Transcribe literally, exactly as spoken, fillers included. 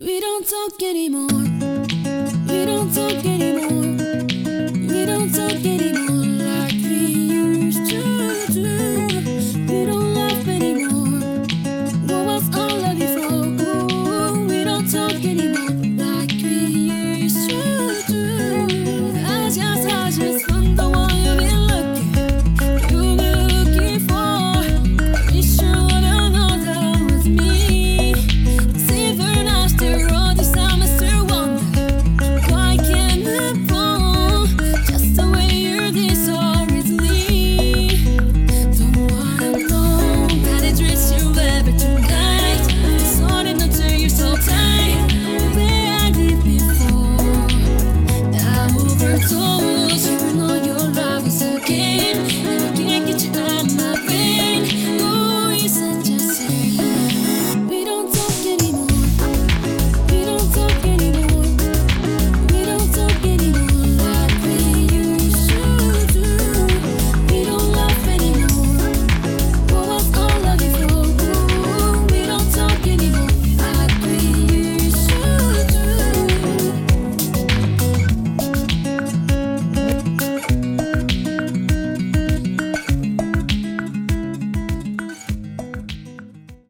We don't talk anymore. We don't talk anymore. We don't talk anymore like we used to do. We don't laugh anymore. What was all of before? Ooh, we don't talk anymore.